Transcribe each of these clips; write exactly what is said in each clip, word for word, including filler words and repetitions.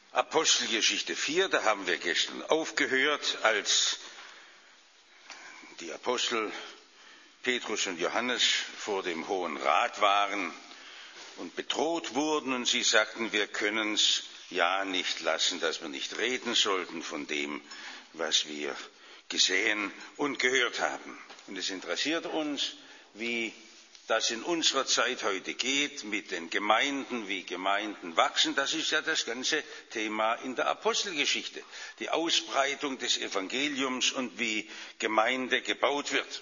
Apostelgeschichte vier, da haben wir gestern aufgehört, als die Apostel Petrus und Johannes vor dem Hohen Rat waren und bedroht wurden und sie sagten, wir können es ja nicht lassen, dass wir nicht reden sollten von dem, was wir gesehen und gehört haben. Und es interessiert uns, wie das in unserer Zeit heute geht mit den Gemeinden, wie Gemeinden wachsen. Das ist ja das ganze Thema in der Apostelgeschichte, die Ausbreitung des Evangeliums und wie Gemeinde gebaut wird.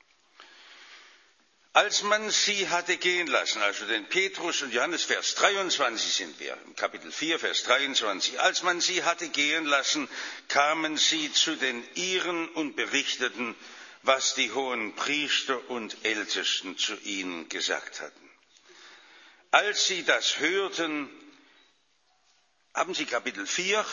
Als man sie hatte gehen lassen, also den Petrus und Johannes, Vers dreiundzwanzig sind wir, im Kapitel vier, Vers dreiundzwanzig, als man sie hatte gehen lassen, kamen sie zu den Ihren und berichteten, was die hohen Priester und Ältesten zu ihnen gesagt hatten. Als sie das hörten, haben Sie Kapitel vier?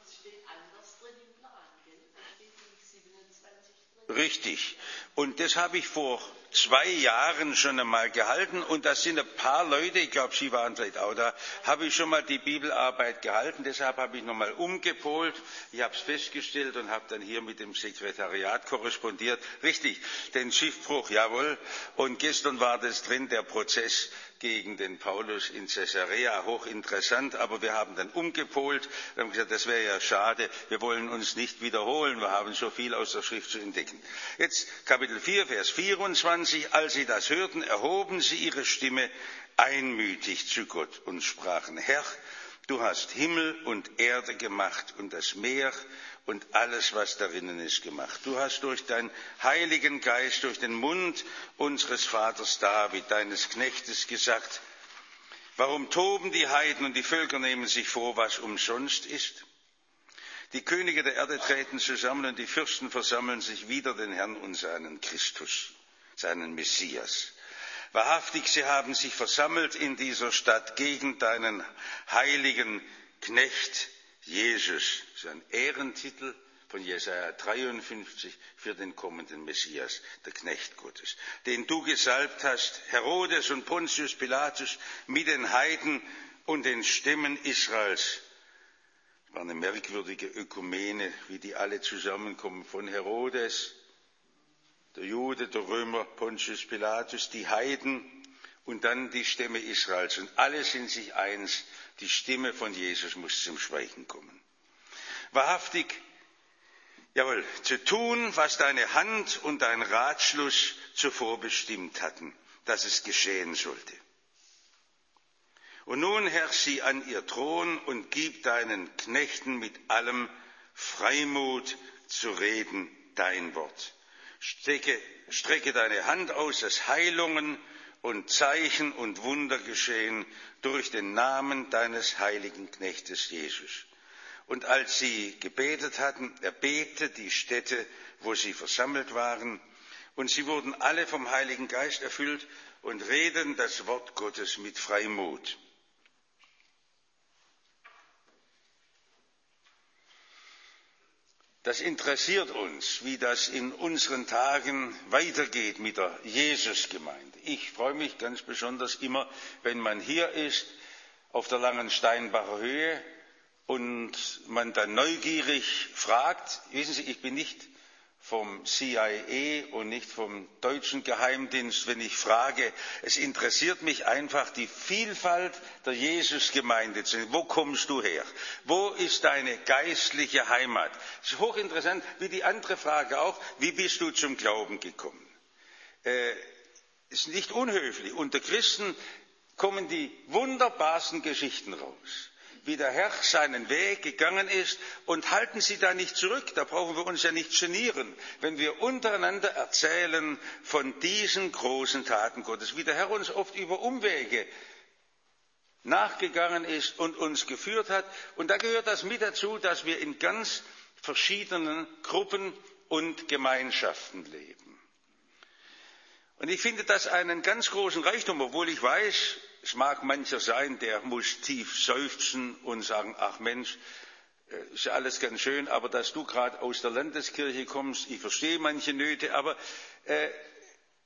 Richtig. Und das habe ich vor zwei Jahren schon einmal gehalten. Und das sind ein paar Leute, ich glaube, Sie waren vielleicht auch da, habe ich schon mal die Bibelarbeit gehalten. Deshalb habe ich nochmal umgepolt. Ich habe es festgestellt und habe dann hier mit dem Sekretariat korrespondiert. Richtig, den Schiffbruch, jawohl. Und gestern war das drin, der Prozess gegen den Paulus in Caesarea, hochinteressant, aber wir haben dann umgepolt und haben gesagt, das wäre ja schade, wir wollen uns nicht wiederholen, wir haben so viel aus der Schrift zu entdecken. Jetzt Kapitel vier, Vers vierundzwanzig, als sie das hörten, erhoben sie ihre Stimme einmütig zu Gott und sprachen, Herr, du hast Himmel und Erde gemacht und das Meer und alles, was darinnen ist, gemacht. Du hast durch deinen Heiligen Geist, durch den Mund unseres Vaters David, deines Knechtes, gesagt, warum toben die Heiden und die Völker nehmen sich vor, was umsonst ist? Die Könige der Erde treten zusammen und die Fürsten versammeln sich wider den Herrn und seinen Christus, seinen Messias. Wahrhaftig, sie haben sich versammelt in dieser Stadt gegen deinen heiligen Knecht Jesus. Das ist ein Ehrentitel von Jesaja dreiundfünfzig für den kommenden Messias, der Knecht Gottes, den du gesalbt hast, Herodes und Pontius Pilatus mit den Heiden und den Stämmen Israels. Es war eine merkwürdige Ökumene, wie die alle zusammenkommen, von Herodes, der Jude, der Römer, Pontius Pilatus, die Heiden und dann die Stämme Israels. Und alle sind sich eins, die Stimme von Jesus muss zum Schweigen kommen. Wahrhaftig, jawohl, zu tun, was deine Hand und dein Ratschluss zuvor bestimmt hatten, dass es geschehen sollte. Und nun, Herr, sieh an ihr Thron und gib deinen Knechten mit allem Freimut zu reden dein Wort. Strecke, strecke deine Hand aus, dass Heilungen und Zeichen und Wunder geschehen durch den Namen deines heiligen Knechtes Jesus. Und als sie gebetet hatten, erbebte die Stätte, wo sie versammelt waren, und sie wurden alle vom Heiligen Geist erfüllt und redeten das Wort Gottes mit Freimut. Das interessiert uns, wie das in unseren Tagen weitergeht mit der Jesusgemeinde. Ich freue mich ganz besonders immer, wenn man hier ist, auf der Langensteinbacher Höhe, und man dann neugierig fragt. Wissen Sie, ich bin nicht vom C I A und nicht vom deutschen Geheimdienst, wenn ich frage. Es interessiert mich einfach die Vielfalt der Jesusgemeinde. Wo kommst du her? Wo ist deine geistliche Heimat? Es ist hochinteressant, wie die andere Frage auch, wie bist du zum Glauben gekommen? Äh, ist nicht unhöflich. Unter Christen kommen die wunderbarsten Geschichten raus, wie der Herr seinen Weg gegangen ist, und halten Sie da nicht zurück, da brauchen wir uns ja nicht genieren, wenn wir untereinander erzählen von diesen großen Taten Gottes, wie der Herr uns oft über Umwege nachgegangen ist und uns geführt hat. Und da gehört das mit dazu, dass wir in ganz verschiedenen Gruppen und Gemeinschaften leben. Und ich finde das einen ganz großen Reichtum, obwohl ich weiß, es mag mancher sein, der muss tief seufzen und sagen, ach Mensch, ist ja alles ganz schön, aber dass du gerade aus der Landeskirche kommst, ich verstehe manche Nöte, aber äh,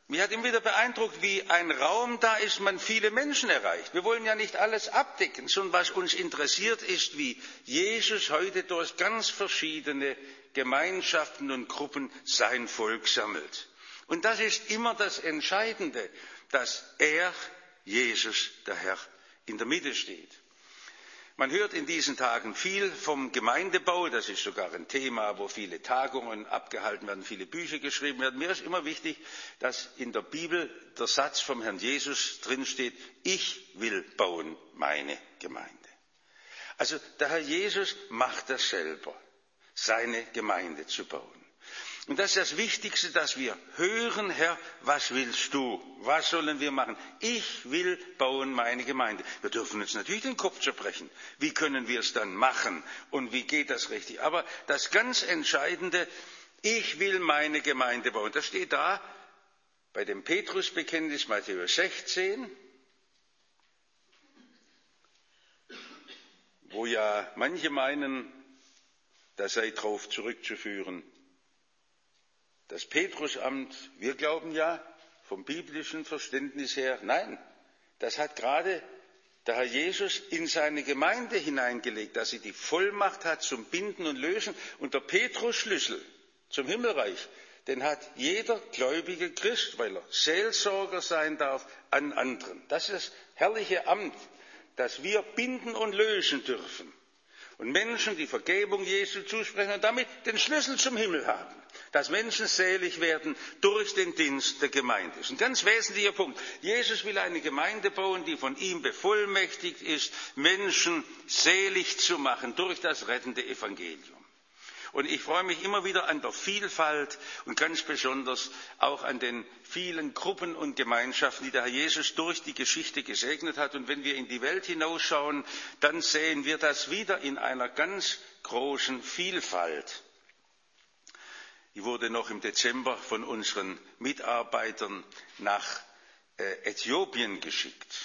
Mich hat immer wieder beeindruckt, wie ein Raum da ist, man viele Menschen erreicht. Wir wollen ja nicht alles abdecken, sondern was uns interessiert ist, wie Jesus heute durch ganz verschiedene Gemeinschaften und Gruppen sein Volk sammelt. Und das ist immer das Entscheidende, dass er, Jesus, der Herr, in der Mitte steht. Man hört in diesen Tagen viel vom Gemeindebau, das ist sogar ein Thema, wo viele Tagungen abgehalten werden, viele Bücher geschrieben werden. Mir ist immer wichtig, dass in der Bibel der Satz vom Herrn Jesus drinsteht, ich will bauen meine Gemeinde. Also der Herr Jesus macht das selber, seine Gemeinde zu bauen. Und das ist das Wichtigste, dass wir hören, Herr, was willst du? Was sollen wir machen? Ich will bauen meine Gemeinde. Wir dürfen uns natürlich den Kopf zerbrechen. Wie können wir es dann machen? Und wie geht das richtig? Aber das ganz Entscheidende, ich will meine Gemeinde bauen. Das steht da bei dem Petrusbekenntnis Matthäus sechzehn, wo ja manche meinen, das sei darauf zurückzuführen. Das Petrusamt, wir glauben ja vom biblischen Verständnis her, nein, das hat gerade der Herr Jesus in seine Gemeinde hineingelegt, dass sie die Vollmacht hat zum Binden und Lösen. Und der Petrusschlüssel zum Himmelreich, den hat jeder gläubige Christ, weil er Seelsorger sein darf an anderen. Das ist das herrliche Amt, dass wir binden und lösen dürfen. Und Menschen die Vergebung Jesu zusprechen und damit den Schlüssel zum Himmel haben. Dass Menschen selig werden durch den Dienst der Gemeinde. Das ist ein ganz wesentlicher Punkt. Jesus will eine Gemeinde bauen, die von ihm bevollmächtigt ist, Menschen selig zu machen durch das rettende Evangelium. Und ich freue mich immer wieder an der Vielfalt und ganz besonders auch an den vielen Gruppen und Gemeinschaften, die der Herr Jesus durch die Geschichte gesegnet hat. Und wenn wir in die Welt hinausschauen, dann sehen wir das wieder in einer ganz großen Vielfalt. Ich wurde noch im Dezember von unseren Mitarbeitern nach äh, Äthiopien geschickt.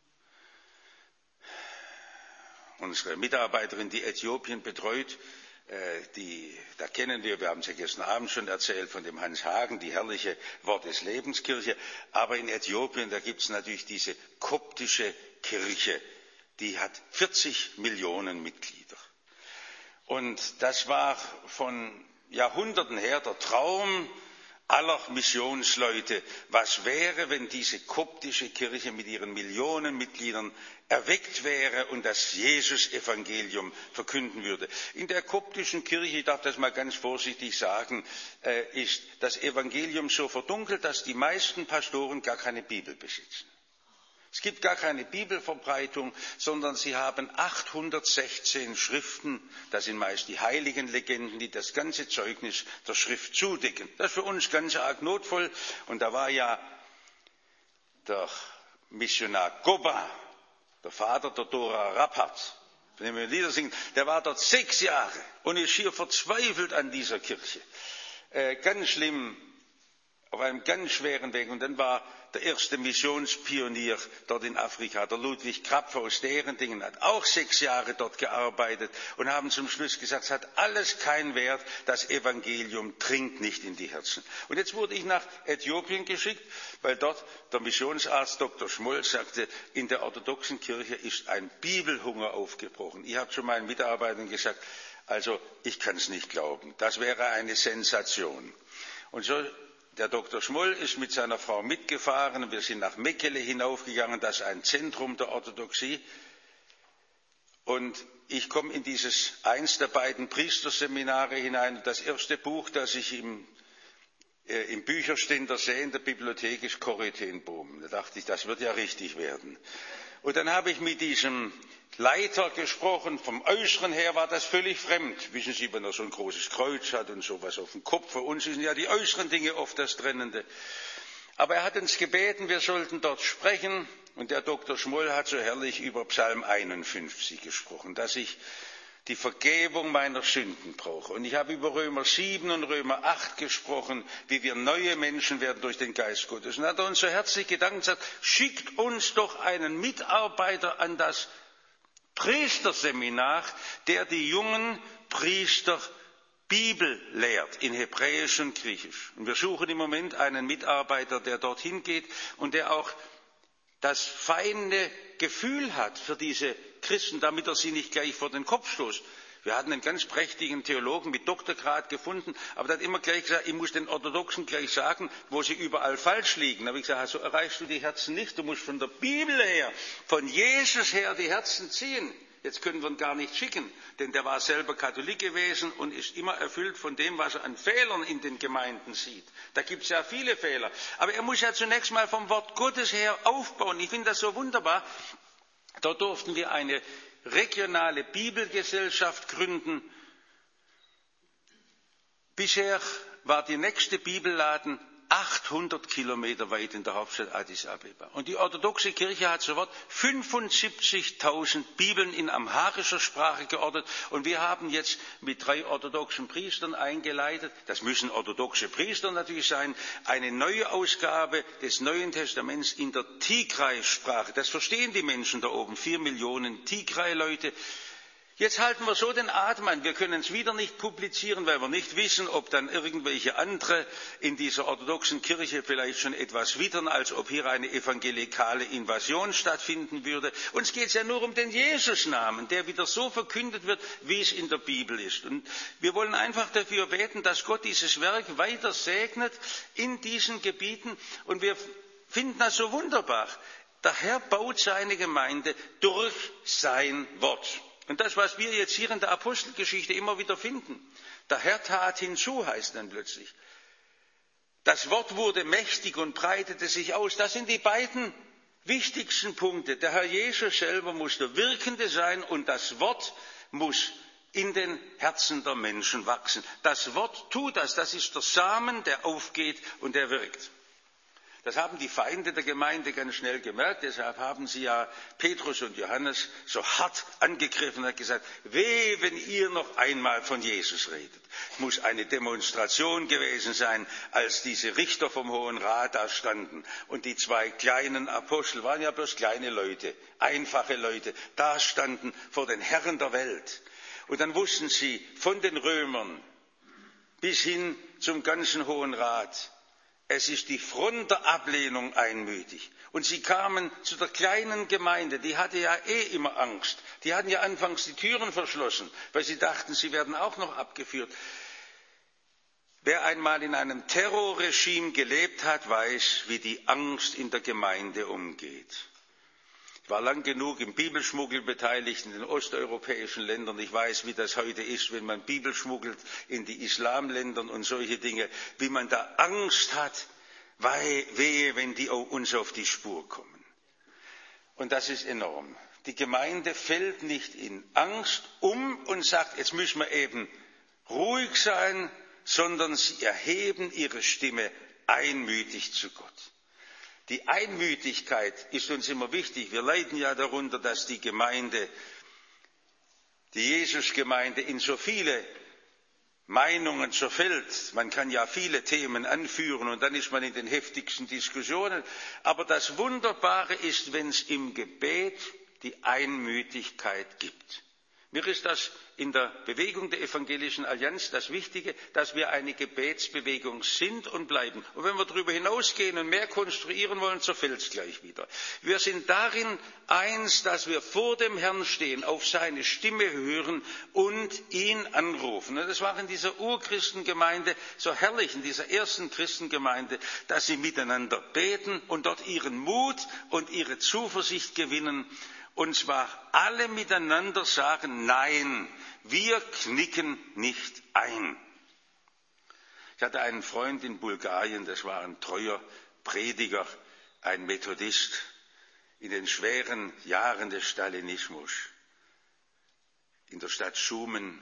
Unsere Mitarbeiterin, die Äthiopien betreut, Die, da kennen wir, wir haben es ja gestern Abend schon erzählt, von dem Hans Hagen, die herrliche Wort des Lebenskirche. Aber in Äthiopien, da gibt es natürlich diese koptische Kirche, die hat vierzig Millionen Mitglieder. Und das war von Jahrhunderten her der Traum aller Missionsleute. Was wäre, wenn diese koptische Kirche mit ihren Millionen Mitgliedern erweckt wäre und das Jesus-Evangelium verkünden würde? In der koptischen Kirche, ich darf das mal ganz vorsichtig sagen, ist das Evangelium so verdunkelt, dass die meisten Pastoren gar keine Bibel besitzen. Es gibt gar keine Bibelverbreitung, sondern sie haben achthundertsechzehn Schriften, das sind meist die heiligen Legenden, die das ganze Zeugnis der Schrift zudecken. Das ist für uns ganz arg notvoll. Und da war ja der Missionar Goba, der Vater der Dora Rappert, von dem wir Lieder singen, der war dort sechs Jahre und ist hier verzweifelt an dieser Kirche. Äh, ganz schlimm, auf einem ganz schweren Weg. Und dann war der erste Missionspionier dort in Afrika, der Ludwig Krapfe aus Derendingen, hat auch sechs Jahre dort gearbeitet und haben zum Schluss gesagt, es hat alles keinen Wert, das Evangelium dringt nicht in die Herzen. Und jetzt wurde ich nach Äthiopien geschickt, weil dort der Missionsarzt Doktor Schmoll sagte, in der orthodoxen Kirche ist ein Bibelhunger aufgebrochen. Ich habe zu meinen Mitarbeitern gesagt, also ich kann es nicht glauben, das wäre eine Sensation. Und so Der Doktor Schmoll ist mit seiner Frau mitgefahren und wir sind nach Mekele hinaufgegangen, das ist ein Zentrum der Orthodoxie. Und ich komme in dieses eins der beiden Priesterseminare hinein. Das erste Buch, das ich im, äh, im Bücherständer sehe in der Bibliothek, ist Corrie ten Boom. Da dachte ich, das wird ja richtig werden. Und dann habe ich mit diesem Leiter gesprochen. Vom Äußeren her war das völlig fremd. Wissen Sie, wenn er so ein großes Kreuz hat und sowas auf dem Kopf. Für uns sind ja die äußeren Dinge oft das Trennende. Aber er hat uns gebeten, wir sollten dort sprechen. Und der Doktor Schmoll hat so herrlich über Psalm einundfünfzig gesprochen, dass ich die Vergebung meiner Sünden brauche. Und ich habe über Römer sieben und Römer acht gesprochen, wie wir neue Menschen werden durch den Geist Gottes. Und dann hat er uns so herzlich gedankt und gesagt, schickt uns doch einen Mitarbeiter an das Priesterseminar, der die jungen Priester Bibel lehrt in Hebräisch und Griechisch. Und wir suchen im Moment einen Mitarbeiter, der dorthin geht und der auch das feine Gefühl hat für diese Christen, damit er sie nicht gleich vor den Kopf stoßt. Wir hatten einen ganz prächtigen Theologen mit Doktorgrad gefunden, aber der hat immer gleich gesagt, ich muss den Orthodoxen gleich sagen, wo sie überall falsch liegen. Da habe ich gesagt, so erreichst du die Herzen nicht, du musst von der Bibel her, von Jesus her die Herzen ziehen. Jetzt können wir ihn gar nicht schicken, denn der war selber Katholik gewesen und ist immer erfüllt von dem, was er an Fehlern in den Gemeinden sieht. Da gibt es ja viele Fehler. Aber er muss ja zunächst mal vom Wort Gottes her aufbauen. Ich finde das so wunderbar. Da durften wir eine regionale Bibelgesellschaft gründen. Bisher war die nächste Bibelladen achthundert Kilometer weit in der Hauptstadt Addis Abeba. Und die orthodoxe Kirche hat sofort fünfundsiebzigtausend Bibeln in amharischer Sprache geordnet. Und wir haben jetzt mit drei orthodoxen Priestern eingeleitet, das müssen orthodoxe Priester natürlich sein, eine neue Ausgabe des Neuen Testaments in der Tigray-Sprache. Das verstehen die Menschen da oben, vier Millionen Tigray-Leute. Jetzt halten wir so den Atem an. Wir können es wieder nicht publizieren, weil wir nicht wissen, ob dann irgendwelche andere in dieser orthodoxen Kirche vielleicht schon etwas wittern, als ob hier eine evangelikale Invasion stattfinden würde. Uns geht es ja nur um den Jesusnamen, der wieder so verkündet wird, wie es in der Bibel ist. Und wir wollen einfach dafür beten, dass Gott dieses Werk weiter segnet in diesen Gebieten. Und wir finden das so wunderbar. Der Herr baut seine Gemeinde durch sein Wort. Und das, was wir jetzt hier in der Apostelgeschichte immer wieder finden, der Herr tat hinzu, heißt dann plötzlich. Das Wort wurde mächtig und breitete sich aus. Das sind die beiden wichtigsten Punkte. Der Herr Jesus selber muss der Wirkende sein und das Wort muss in den Herzen der Menschen wachsen. Das Wort tut das. Das ist der Samen, der aufgeht und der wirkt. Das haben die Feinde der Gemeinde ganz schnell gemerkt, deshalb haben sie ja Petrus und Johannes so hart angegriffen und gesagt, wehe, wenn ihr noch einmal von Jesus redet. Es muss eine Demonstration gewesen sein, als diese Richter vom Hohen Rat da standen und die zwei kleinen Apostel, waren ja bloß kleine Leute, einfache Leute, da standen vor den Herren der Welt. Und dann wussten sie von den Römern bis hin zum ganzen Hohen Rat, es ist die Front der Ablehnung einmütig. Und sie kamen zu der kleinen Gemeinde, die hatte ja eh immer Angst. Die hatten ja anfangs die Türen verschlossen, weil sie dachten, sie werden auch noch abgeführt. Wer einmal in einem Terrorregime gelebt hat, weiß, wie die Angst in der Gemeinde umgeht. Ich war lang genug im Bibelschmuggel beteiligt in den osteuropäischen Ländern. Ich weiß, wie das heute ist, wenn man Bibel schmuggelt in die Islamländern und solche Dinge, wie man da Angst hat, weil, wehe, wenn die uns auf die Spur kommen. Und das ist enorm. Die Gemeinde fällt nicht in Angst um und sagt, jetzt müssen wir eben ruhig sein, sondern sie erheben ihre Stimme einmütig zu Gott. Die Einmütigkeit ist uns immer wichtig. Wir leiden ja darunter, dass die Gemeinde, die Jesusgemeinde in so viele Meinungen zerfällt. Man kann ja viele Themen anführen und dann ist man in den heftigsten Diskussionen. Aber das Wunderbare ist, wenn es im Gebet die Einmütigkeit gibt. Mir ist das in der Bewegung der Evangelischen Allianz das Wichtige, dass wir eine Gebetsbewegung sind und bleiben. Und wenn wir darüber hinausgehen und mehr konstruieren wollen, zerfällt es gleich wieder. Wir sind darin eins, dass wir vor dem Herrn stehen, auf seine Stimme hören und ihn anrufen. Und das war in dieser Urchristengemeinde so herrlich, in dieser ersten Christengemeinde, dass sie miteinander beten und dort ihren Mut und ihre Zuversicht gewinnen. Und zwar alle miteinander sagen, nein, wir knicken nicht ein. Ich hatte einen Freund in Bulgarien, das war ein treuer Prediger, ein Methodist in den schweren Jahren des Stalinismus, in der Stadt Schumen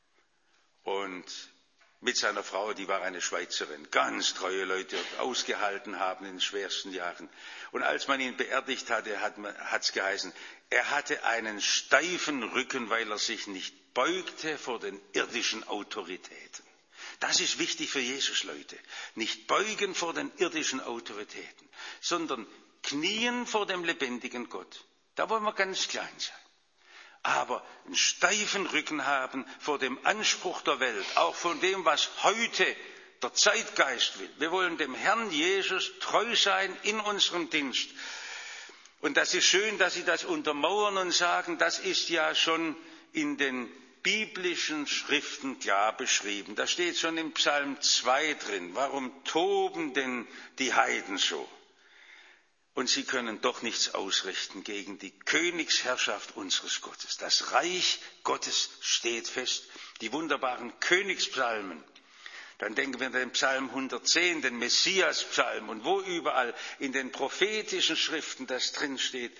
und mit seiner Frau, die war eine Schweizerin, ganz treue Leute, ausgehalten haben in den schwersten Jahren. Und als man ihn beerdigt hatte, hat es geheißen, er hatte einen steifen Rücken, weil er sich nicht beugte vor den irdischen Autoritäten. Das ist wichtig für Jesus, Leute. Nicht beugen vor den irdischen Autoritäten, sondern knien vor dem lebendigen Gott. Da wollen wir ganz klein sein. aber einen steifen Rücken haben vor dem Anspruch der Welt, auch von dem, was heute der Zeitgeist will. Wir wollen dem Herrn Jesus treu sein in unserem Dienst. Und das ist schön, dass Sie das untermauern und sagen, das ist ja schon in den biblischen Schriften klar beschrieben. Da steht schon im Psalm zwei drin. Warum toben denn die Heiden so? Und sie können doch nichts ausrichten gegen die Königsherrschaft unseres Gottes. Das Reich Gottes steht fest. Die wunderbaren Königspsalmen. Dann denken wir an den Psalm hundertzehn, den Messias-Psalm und wo überall in den prophetischen Schriften das drinsteht.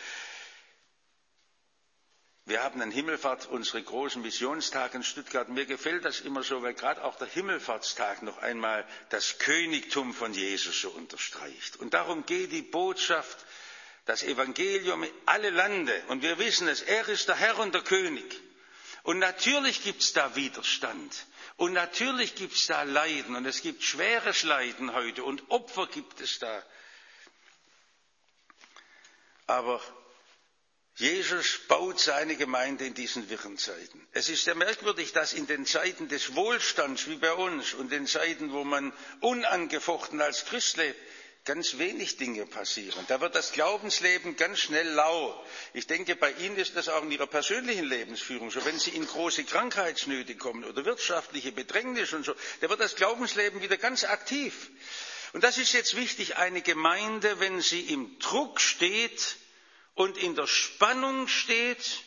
Wir haben an Himmelfahrt unsere großen Missionstage in Stuttgart. Mir gefällt das immer so, weil gerade auch der Himmelfahrtstag noch einmal das Königtum von Jesus so unterstreicht. Und darum geht die Botschaft, das Evangelium in alle Lande. Und wir wissen es, er ist der Herr und der König. Und natürlich gibt es da Widerstand. Und natürlich gibt es da Leiden. Und es gibt schweres Leiden heute. Und Opfer gibt es da. Aber Jesus baut seine Gemeinde in diesen wirren Zeiten. Es ist ja merkwürdig, dass in den Zeiten des Wohlstands wie bei uns und den Zeiten, wo man unangefochten als Christ lebt, ganz wenig Dinge passieren. Da wird das Glaubensleben ganz schnell lau. Ich denke, bei Ihnen ist das auch in Ihrer persönlichen Lebensführung so. Wenn Sie in große Krankheitsnöte kommen oder wirtschaftliche Bedrängnis und so, da wird das Glaubensleben wieder ganz aktiv. Und das ist jetzt wichtig, eine Gemeinde, wenn sie im Druck steht, und in der Spannung steht,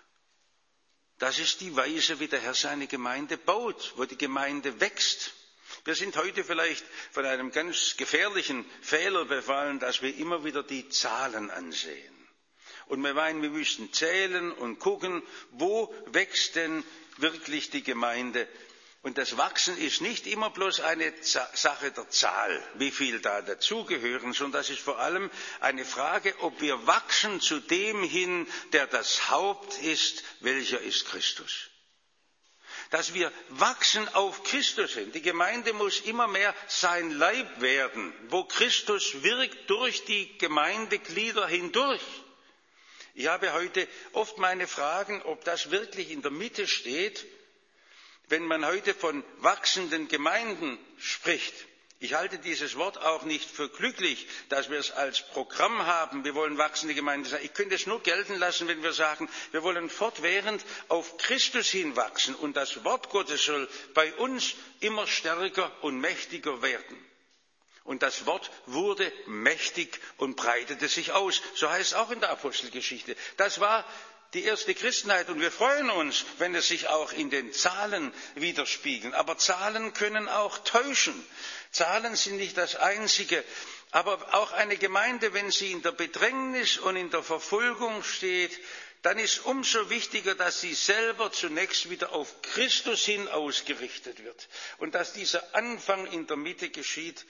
das ist die Weise, wie der Herr seine Gemeinde baut, wo die Gemeinde wächst. Wir sind heute vielleicht von einem ganz gefährlichen Fehler befallen, dass wir immer wieder die Zahlen ansehen. Und wir meinen, wir müssen zählen und gucken, wo wächst denn wirklich die Gemeinde. Und das Wachsen ist nicht immer bloß eine Sache der Zahl, wie viel da dazugehören, sondern das ist vor allem eine Frage, ob wir wachsen zu dem hin, der das Haupt ist, welcher ist Christus. Dass wir wachsen auf Christus hin. Die Gemeinde muss immer mehr sein Leib werden, wo Christus wirkt durch die Gemeindeglieder hindurch. Ich habe heute oft meine Fragen, ob das wirklich in der Mitte steht, wenn man heute von wachsenden Gemeinden spricht. Ich halte dieses Wort auch nicht für glücklich, dass wir es als Programm haben, wir wollen wachsende Gemeinden sein. Ich könnte es nur gelten lassen, wenn wir sagen, wir wollen fortwährend auf Christus hinwachsen und das Wort Gottes soll bei uns immer stärker und mächtiger werden. Und das Wort wurde mächtig und breitete sich aus. So heißt es auch in der Apostelgeschichte. Das war die erste Christenheit und wir freuen uns, wenn es sich auch in den Zahlen widerspiegeln. Aber Zahlen können auch täuschen. Zahlen sind nicht das Einzige. Aber auch eine Gemeinde, wenn sie in der Bedrängnis und in der Verfolgung steht, dann ist umso wichtiger, dass sie selber zunächst wieder auf Christus hin ausgerichtet wird. Und dass dieser Anfang in der Mitte geschieht.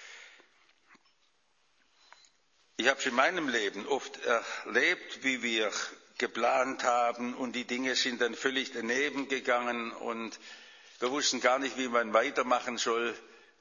Ich habe es in meinem Leben oft erlebt, wie wir geplant haben und die Dinge sind dann völlig daneben gegangen und wir wussten gar nicht, wie man weitermachen soll.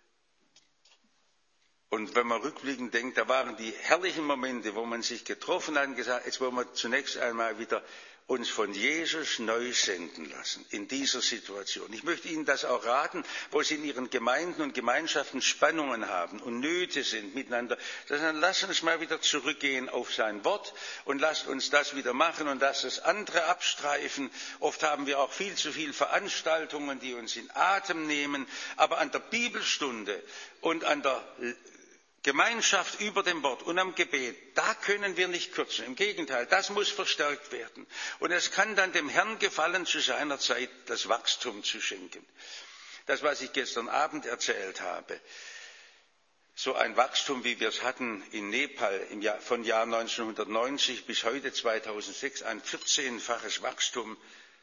Und wenn man rückblickend denkt, da waren die herrlichen Momente, wo man sich getroffen hat und gesagt, jetzt wollen wir zunächst einmal wieder uns von Jesus neu senden lassen in dieser Situation. Ich möchte Ihnen das auch raten, wo Sie in Ihren Gemeinden und Gemeinschaften Spannungen haben und Nöte sind miteinander. Dann lasst uns mal wieder zurückgehen auf sein Wort und lasst uns das wieder machen und lasst das andere abstreifen. Oft haben wir auch viel zu viele Veranstaltungen, die uns in Atem nehmen. Aber an der Bibelstunde und an der Gemeinschaft über dem Wort und am Gebet, da können wir nicht kürzen. Im Gegenteil, das muss verstärkt werden. Und es kann dann dem Herrn gefallen, zu seiner Zeit das Wachstum zu schenken. Das, was ich gestern Abend erzählt habe, so ein Wachstum, wie wir es hatten in Nepal im Jahr, von Jahr neunzehnhundertneunzig bis heute zweitausendsechs, ein vierzehnfaches Wachstum,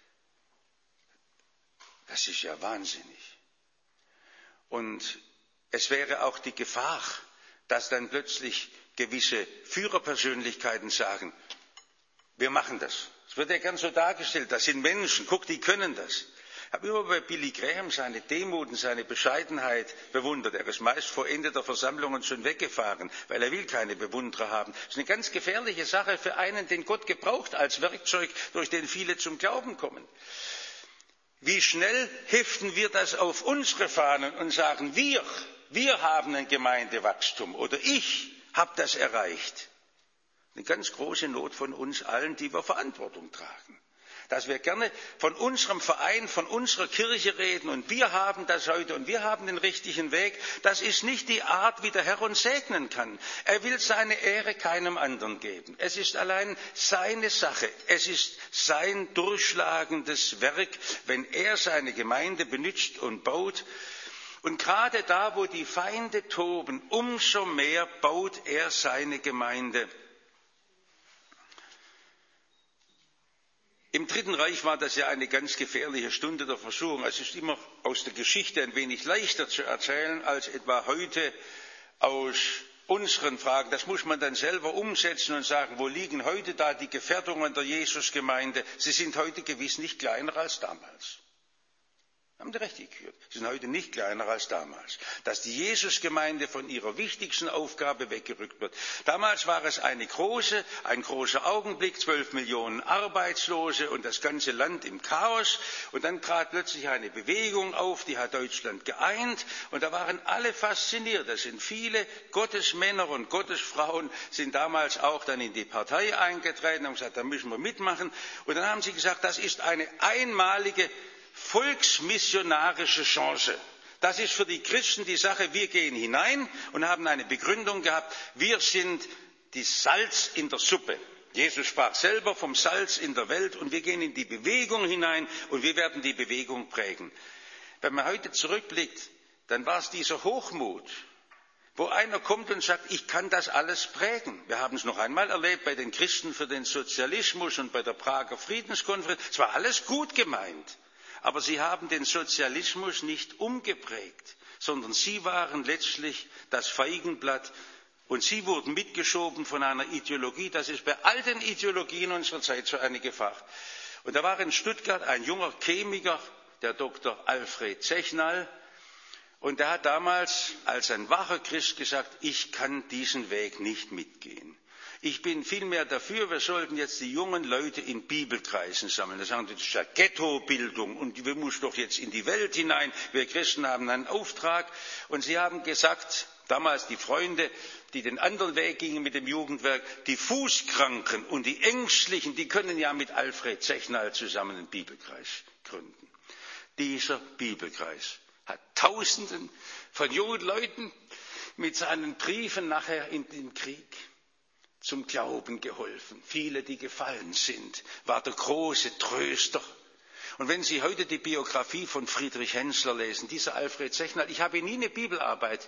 das ist ja wahnsinnig. Und es wäre auch die Gefahr, dass dann plötzlich gewisse Führerpersönlichkeiten sagen, wir machen das. Es wird ja gern so dargestellt, das sind Menschen, guck, die können das. Ich habe immer bei Billy Graham seine Demut und seine Bescheidenheit bewundert. Er ist meist vor Ende der Versammlungen schon weggefahren, weil er will keine Bewunderer haben. Das ist eine ganz gefährliche Sache für einen, den Gott gebraucht als Werkzeug, durch den viele zum Glauben kommen. Wie schnell heften wir das auf unsere Fahnen und sagen, wir, wir haben ein Gemeindewachstum oder ich habe das erreicht. Eine ganz große Not von uns allen, die wir Verantwortung tragen. Dass wir gerne von unserem Verein, von unserer Kirche reden und wir haben das heute und wir haben den richtigen Weg, das ist nicht die Art, wie der Herr uns segnen kann. Er will seine Ehre keinem anderen geben. Es ist allein seine Sache. Es ist sein durchschlagendes Werk, wenn er seine Gemeinde benutzt und baut. Und gerade da, wo die Feinde toben, umso mehr baut er seine Gemeinde. Im Dritten Reich war das ja eine ganz gefährliche Stunde der Versuchung. Es ist immer aus der Geschichte ein wenig leichter zu erzählen, als etwa heute aus unseren Fragen. Das muss man dann selber umsetzen und sagen, wo liegen heute da die Gefährdungen der Jesusgemeinde? Sie sind heute gewiss nicht kleiner als damals. Haben die richtig gehört? Sie sind heute nicht kleiner als damals. Dass die Jesusgemeinde von ihrer wichtigsten Aufgabe weggerückt wird. Damals war es eine große, ein großer Augenblick, zwölf Millionen Arbeitslose und das ganze Land im Chaos. Und dann trat plötzlich eine Bewegung auf, die hat Deutschland geeint. Und da waren alle fasziniert. Da sind viele Gottesmänner und Gottesfrauen, sind damals auch dann in die Partei eingetreten und haben gesagt, da müssen wir mitmachen. Und dann haben sie gesagt, das ist eine einmalige volksmissionarische Chance. Das ist für die Christen die Sache, wir gehen hinein und haben eine Begründung gehabt, wir sind die Salz in der Suppe. Jesus sprach selber vom Salz in der Welt und wir gehen in die Bewegung hinein und wir werden die Bewegung prägen. Wenn man heute zurückblickt, dann war es dieser Hochmut, wo einer kommt und sagt, ich kann das alles prägen. Wir haben es noch einmal erlebt bei den Christen für den Sozialismus und bei der Prager Friedenskonferenz. Es war alles gut gemeint. Aber sie haben den Sozialismus nicht umgeprägt, sondern sie waren letztlich das Feigenblatt und sie wurden mitgeschoben von einer Ideologie. Das ist bei all den Ideologien unserer Zeit so eine Gefahr. Und da war in Stuttgart ein junger Chemiker, der Doktor Alfred Zechnal, und der hat damals als ein wacher Christ gesagt, ich kann diesen Weg nicht mitgehen. Ich bin vielmehr dafür, wir sollten jetzt die jungen Leute in Bibelkreisen sammeln. Das sagen, das ist ja Ghettobildung und wir müssen doch jetzt in die Welt hinein. Wir Christen haben einen Auftrag. Und sie haben gesagt, damals die Freunde, die den anderen Weg gingen mit dem Jugendwerk, die Fußkranken und die Ängstlichen, die können ja mit Alfred Zechnal zusammen einen Bibelkreis gründen. Dieser Bibelkreis hat Tausenden von jungen Leuten mit seinen Briefen nachher in den Krieg zum Glauben geholfen. Viele, die gefallen sind, war der große Tröster. Und wenn Sie heute die Biografie von Friedrich Hensler lesen, dieser Alfred Zechnal, ich habe ihn nie eine Bibelarbeit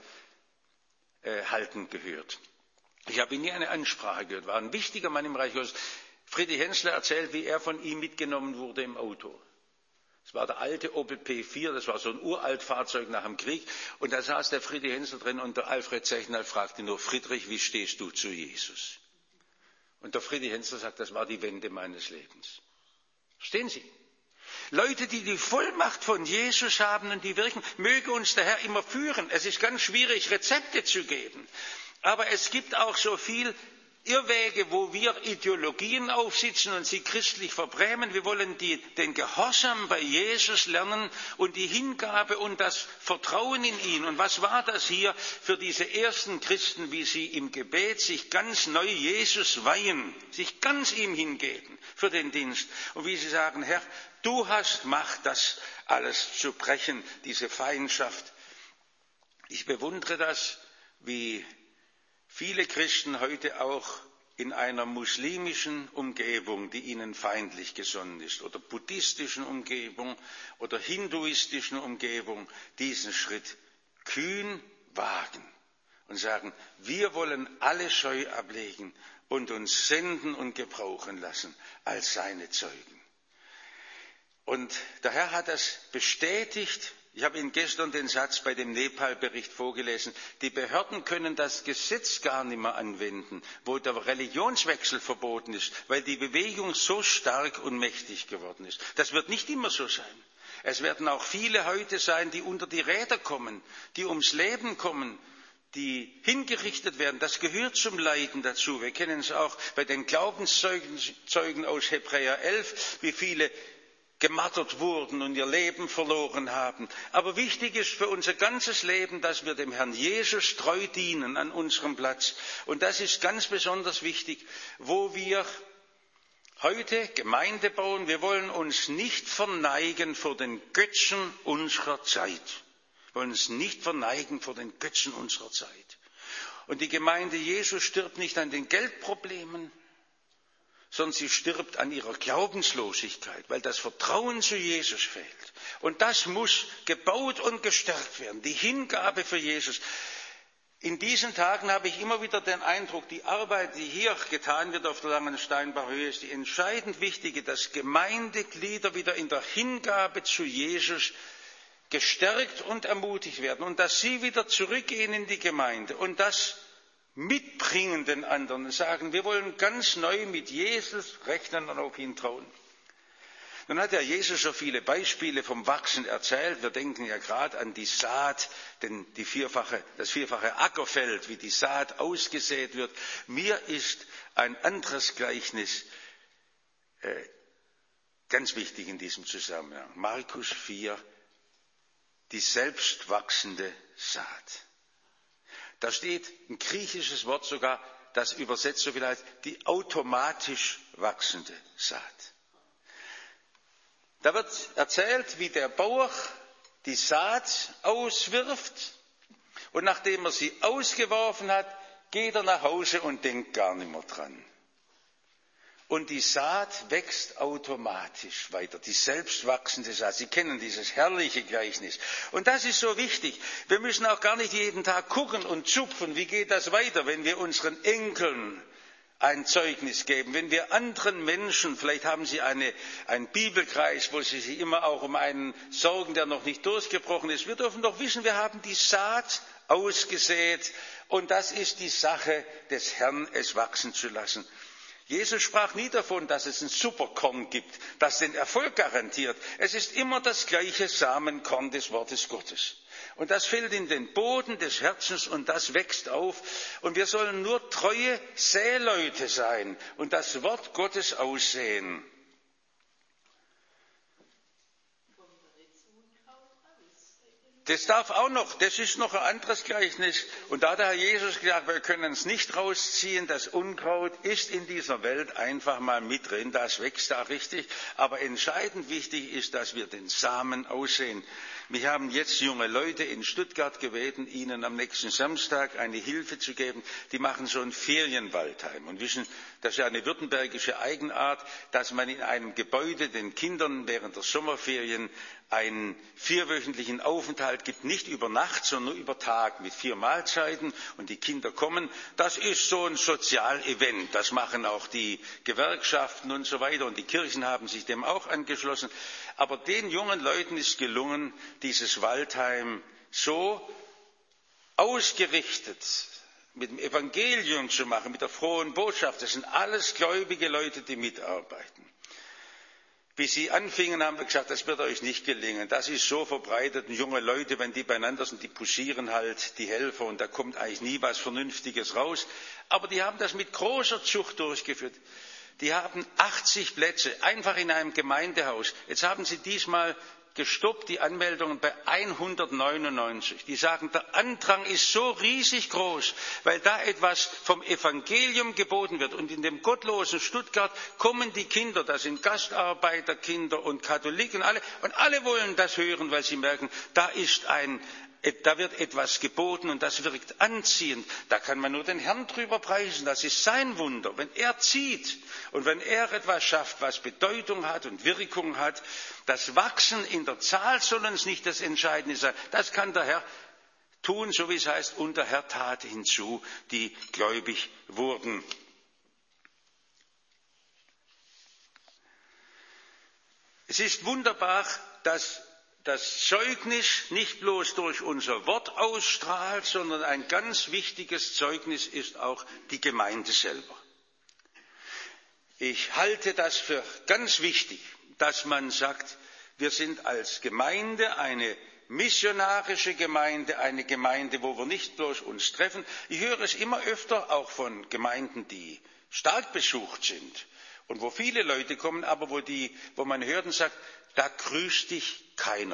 äh, halten gehört. Ich habe ihn nie eine Ansprache gehört, war ein wichtiger Mann im Reich Gottes. Friedrich Hensler erzählt, wie er von ihm mitgenommen wurde im Auto. Es war der alte Opel P vier, das war so ein Uraltfahrzeug nach dem Krieg. Und da saß der Friedrich Hensler drin und der Alfred Zechnal fragte nur, Friedrich, wie stehst du zu Jesus? Und der Friedrich Hensler sagt, das war die Wende meines Lebens. Verstehen Sie? Leute, die die Vollmacht von Jesus haben und die wirken, möge uns der Herr immer führen. Es ist ganz schwierig, Rezepte zu geben. Aber es gibt auch so viel Irrwege, wo wir Ideologien aufsitzen und sie christlich verbrämen. Wir wollen die, den Gehorsam bei Jesus lernen und die Hingabe und das Vertrauen in ihn. Und was war das hier für diese ersten Christen, wie sie im Gebet sich ganz neu Jesus weihen, sich ganz ihm hingeben für den Dienst. Und wie sie sagen, Herr, du hast Macht, das alles zu brechen, diese Feindschaft. Ich bewundere das, wie viele Christen heute auch in einer muslimischen Umgebung, die ihnen feindlich gesonnen ist, oder buddhistischen Umgebung oder hinduistischen Umgebung, diesen Schritt kühn wagen und sagen, wir wollen alle Scheu ablegen und uns senden und gebrauchen lassen als seine Zeugen. Und der Herr hat das bestätigt Ich habe Ihnen gestern den Satz bei dem Nepal-Bericht vorgelesen. Die Behörden können das Gesetz gar nicht mehr anwenden, wo der Religionswechsel verboten ist, weil die Bewegung so stark und mächtig geworden ist. Das wird nicht immer so sein. Es werden auch viele heute sein, die unter die Räder kommen, die ums Leben kommen, die hingerichtet werden. Das gehört zum Leiden dazu. Wir kennen es auch bei den Glaubenszeugen aus Hebräer elf, wie viele gemartert wurden und ihr Leben verloren haben. Aber wichtig ist für unser ganzes Leben, dass wir dem Herrn Jesus treu dienen an unserem Platz. Und das ist ganz besonders wichtig, wo wir heute Gemeinde bauen. Wir wollen uns nicht verneigen vor den Götzen unserer Zeit. Wir wollen uns nicht verneigen vor den Götzen unserer Zeit. Und die Gemeinde Jesu stirbt nicht an den Geldproblemen, sondern sie stirbt an ihrer Glaubenslosigkeit, weil das Vertrauen zu Jesus fehlt. Und das muss gebaut und gestärkt werden, die Hingabe für Jesus. In diesen Tagen habe ich immer wieder den Eindruck, die Arbeit, die hier getan wird auf der Langensteinbacher Höhe, ist die entscheidend wichtige, dass Gemeindeglieder wieder in der Hingabe zu Jesus gestärkt und ermutigt werden und dass sie wieder zurückgehen in die Gemeinde und das mitbringen den anderen und sagen, wir wollen ganz neu mit Jesus rechnen und auf ihn trauen. Nun hat ja Jesus so viele Beispiele vom Wachsen erzählt. Wir denken ja gerade an die Saat, denn die vierfache, das vierfache Ackerfeld, wie die Saat ausgesät wird. Mir ist ein anderes Gleichnis äh, ganz wichtig in diesem Zusammenhang. Markus vier, die selbstwachsende Saat. Da steht ein griechisches Wort sogar, das übersetzt so viel heißt, die automatisch wachsende Saat. Da wird erzählt, wie der Bauer die Saat auswirft und nachdem er sie ausgeworfen hat, geht er nach Hause und denkt gar nicht mehr dran. Und die Saat wächst automatisch weiter, die selbstwachsende Saat. Sie kennen dieses herrliche Gleichnis. Und das ist so wichtig. Wir müssen auch gar nicht jeden Tag gucken und zupfen, wie geht das weiter, wenn wir unseren Enkeln ein Zeugnis geben, wenn wir anderen Menschen, vielleicht haben Sie eine, einen Bibelkreis, wo Sie sich immer auch um einen sorgen, der noch nicht durchgebrochen ist. Wir dürfen doch wissen, wir haben die Saat ausgesät und das ist die Sache des Herrn, es wachsen zu lassen. Jesus sprach nie davon, dass es ein Superkorn gibt, das den Erfolg garantiert. Es ist immer das gleiche Samenkorn des Wortes Gottes. Und das fällt in den Boden des Herzens und das wächst auf. Und wir sollen nur treue Säleute sein und das Wort Gottes aussehen. Das darf auch noch, das ist noch ein anderes Gleichnis. Und da hat der Herr Jesus gesagt, wir können es nicht rausziehen, das Unkraut ist in dieser Welt einfach mal mit drin, das wächst da richtig. Aber entscheidend wichtig ist, dass wir den Samen aussehen. Mich haben jetzt junge Leute in Stuttgart gebeten, ihnen am nächsten Samstag eine Hilfe zu geben. Die machen so ein Ferienwaldheim und wissen, das ist ja eine württembergische Eigenart, dass man in einem Gebäude den Kindern während der Sommerferien einen vierwöchentlichen Aufenthalt gibt, nicht über Nacht, sondern nur über Tag mit vier Mahlzeiten und die Kinder kommen. Das ist so ein Sozialevent, das machen auch die Gewerkschaften und so weiter und die Kirchen haben sich dem auch angeschlossen. Aber den jungen Leuten ist gelungen, dieses Waldheim so ausgerichtet mit dem Evangelium zu machen, mit der frohen Botschaft. Das sind alles gläubige Leute, die mitarbeiten. Wie sie anfingen, haben wir gesagt, das wird euch nicht gelingen. Das ist so verbreitet. Und junge Leute, wenn die beieinander sind, die puschieren halt die Helfer und da kommt eigentlich nie was Vernünftiges raus. Aber die haben das mit großer Zucht durchgeführt. Die haben achtzig Plätze, einfach in einem Gemeindehaus. Jetzt haben sie diesmal gestoppt, die Anmeldungen bei hundertneunundneunzig. Die sagen, der Andrang ist so riesig groß, weil da etwas vom Evangelium geboten wird. Und in dem gottlosen Stuttgart kommen die Kinder, das sind Gastarbeiterkinder und Katholiken, alle, und alle wollen das hören, weil sie merken, da ist ein Da wird etwas geboten und das wirkt anziehend. Da kann man nur den Herrn drüber preisen. Das ist sein Wunder. Wenn er zieht und wenn er etwas schafft, was Bedeutung hat und Wirkung hat, das Wachsen in der Zahl soll uns nicht das Entscheidende sein. Das kann der Herr tun, so wie es heißt, und der Herr tat hinzu, die gläubig wurden. Es ist wunderbar, dass das Zeugnis nicht bloß durch unser Wort ausstrahlt, sondern ein ganz wichtiges Zeugnis ist auch die Gemeinde selber. Ich halte das für ganz wichtig, dass man sagt, wir sind als Gemeinde eine missionarische Gemeinde, eine Gemeinde, wo wir nicht bloß uns treffen. Ich höre es immer öfter auch von Gemeinden, die stark besucht sind und wo viele Leute kommen, aber wo, die, wo man hört und sagt, da grüßt dich keiner.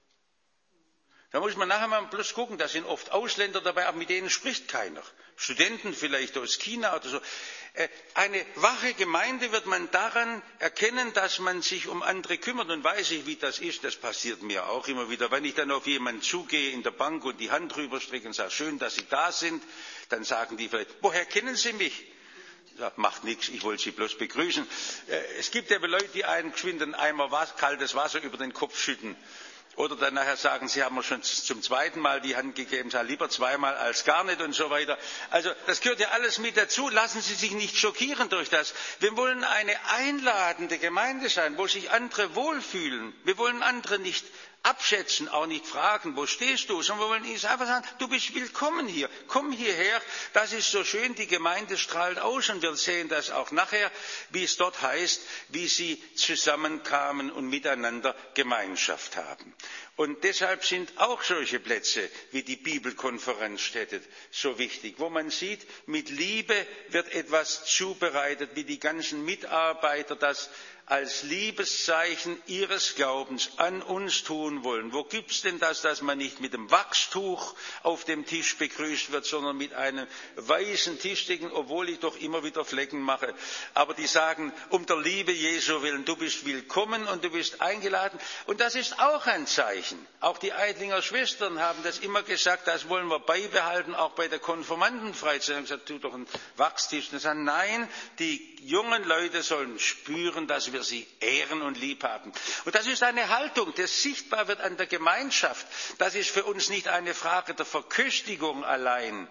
Da muss man nachher mal bloß gucken, da sind oft Ausländer dabei, aber mit denen spricht keiner. Studenten vielleicht aus China oder so. Eine wache Gemeinde wird man daran erkennen, dass man sich um andere kümmert. Und weiß ich, wie das ist, das passiert mir auch immer wieder. Wenn ich dann auf jemanden zugehe in der Bank und die Hand rüberstrecke und sage, schön, dass Sie da sind, dann sagen die vielleicht, woher kennen Sie mich? Ich sage, macht nichts, ich wollte Sie bloß begrüßen. Es gibt eben Leute, die einen geschwind einen Eimer Wasser, kaltes Wasser über den Kopf schütten. Oder dann nachher sagen, Sie haben mir schon zum zweiten Mal die Hand gegeben, sage lieber zweimal als gar nicht und so weiter. Also das gehört ja alles mit dazu. Lassen Sie sich nicht schockieren durch das. Wir wollen eine einladende Gemeinde sein, wo sich andere wohlfühlen. Wir wollen andere nicht abschätzen, auch nicht fragen, wo stehst du, sondern wir wollen ihnen einfach sagen, du bist willkommen hier, komm hierher, das ist so schön, die Gemeinde strahlt aus und wir sehen das auch nachher, wie es dort heißt, wie sie zusammenkamen und miteinander Gemeinschaft haben. Und deshalb sind auch solche Plätze wie die Bibelkonferenzstätte so wichtig, wo man sieht, mit Liebe wird etwas zubereitet, wie die ganzen Mitarbeiter das als Liebeszeichen ihres Glaubens an uns tun wollen. Wo gibt's denn das, dass man nicht mit dem Wachstuch auf dem Tisch begrüßt wird, sondern mit einem weißen Tischdecken, obwohl ich doch immer wieder Flecken mache. Aber die sagen, um der Liebe Jesu willen, du bist willkommen und du bist eingeladen. Und das ist auch ein Zeichen. Auch die Eidlinger Schwestern haben das immer gesagt, das wollen wir beibehalten, auch bei der Konfirmandenfreizeit. Sie haben gesagt, tu doch einen Wachstisch. Und sagen, nein, die jungen Leute sollen spüren, dass wir sie ehren und lieb haben. Und das ist eine Haltung, die sichtbar wird an der Gemeinschaft. Das ist für uns nicht eine Frage der Verköstigung allein.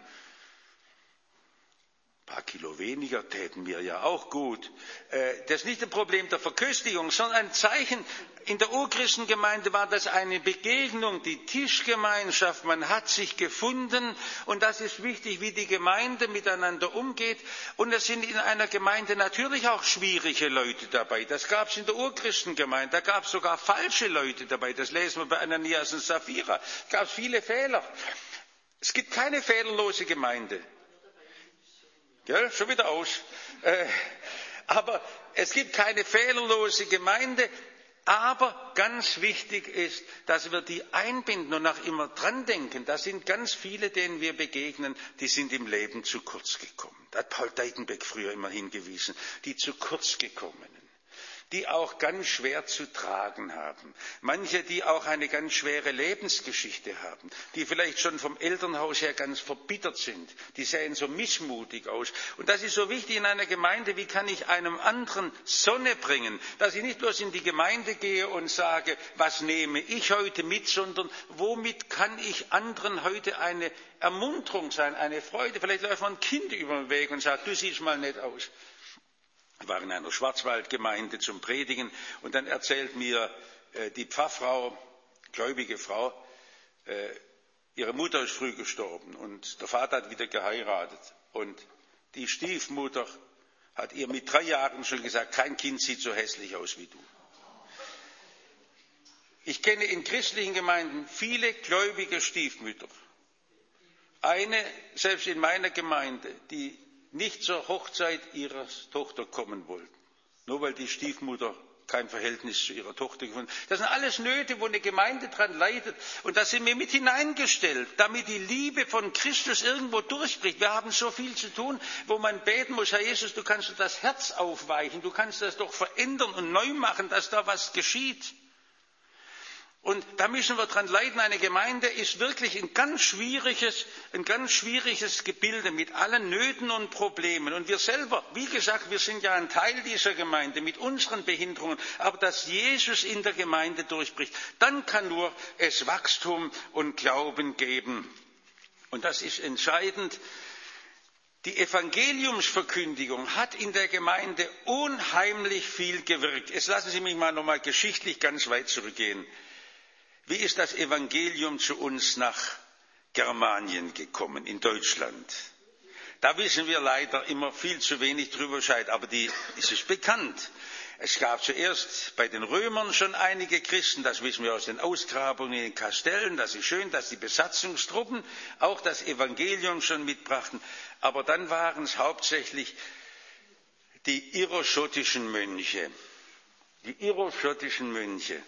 Ein paar Kilo weniger täten mir ja auch gut. Das ist nicht ein Problem der Verköstigung, sondern ein Zeichen. In der Urchristengemeinde war das eine Begegnung, die Tischgemeinschaft. Man hat sich gefunden und das ist wichtig, wie die Gemeinde miteinander umgeht. Und es sind in einer Gemeinde natürlich auch schwierige Leute dabei. Das gab es in der Urchristengemeinde. Da gab es sogar falsche Leute dabei. Das lesen wir bei Ananias und Sapphira. Es gab viele Fehler. Es gibt keine fehlerlose Gemeinde. Ja, schon wieder aus. Äh, aber es gibt keine fehlerlose Gemeinde. Aber ganz wichtig ist, dass wir die einbinden und auch immer dran denken. Da sind ganz viele, denen wir begegnen, die sind im Leben zu kurz gekommen. Da hat Paul Deitenbeck früher immer hingewiesen. Die zu kurz gekommenen, die auch ganz schwer zu tragen haben. Manche, die auch eine ganz schwere Lebensgeschichte haben, die vielleicht schon vom Elternhaus her ganz verbittert sind, die sehen so missmutig aus. Und das ist so wichtig in einer Gemeinde, wie kann ich einem anderen Sonne bringen, dass ich nicht bloß in die Gemeinde gehe und sage, was nehme ich heute mit, sondern womit kann ich anderen heute eine Ermunterung sein, eine Freude. Vielleicht läuft man ein Kind über den Weg und sagt, du siehst mal nett aus. Ich war in einer Schwarzwaldgemeinde zum Predigen und dann erzählt mir äh, die Pfarrfrau, gläubige Frau, äh, ihre Mutter ist früh gestorben und der Vater hat wieder geheiratet. Und die Stiefmutter hat ihr mit drei Jahren schon gesagt, kein Kind sieht so hässlich aus wie du. Ich kenne in christlichen Gemeinden viele gläubige Stiefmütter. Eine, selbst in meiner Gemeinde, die nicht zur Hochzeit ihrer Tochter kommen wollten, nur weil die Stiefmutter kein Verhältnis zu ihrer Tochter gefunden hat. Das sind alles Nöte, wo eine Gemeinde dran leidet. Und da sind wir mit hineingestellt, damit die Liebe von Christus irgendwo durchbricht. Wir haben so viel zu tun, wo man beten muss, Herr Jesus, du kannst das Herz aufweichen, du kannst das doch verändern und neu machen, dass da was geschieht. Und da müssen wir dran leiden. Eine Gemeinde ist wirklich ein ganz schwieriges, ein ganz schwieriges Gebilde mit allen Nöten und Problemen. Und wir selber, wie gesagt, wir sind ja ein Teil dieser Gemeinde mit unseren Behinderungen. Aber dass Jesus in der Gemeinde durchbricht, dann kann nur es Wachstum und Glauben geben. Und das ist entscheidend. Die Evangeliumsverkündigung hat in der Gemeinde unheimlich viel gewirkt. Jetzt lassen Sie mich mal nochmal geschichtlich ganz weit zurückgehen. Wie ist das Evangelium zu uns nach Germanien gekommen, in Deutschland? Da wissen wir leider immer viel zu wenig drüber Bescheid, aber die, es ist bekannt. Es gab zuerst bei den Römern schon einige Christen, das wissen wir aus den Ausgrabungen in den Kastellen, das ist schön, dass die Besatzungstruppen auch das Evangelium schon mitbrachten, aber dann waren es hauptsächlich die iroschottischen Mönche, die iroschottischen Mönche,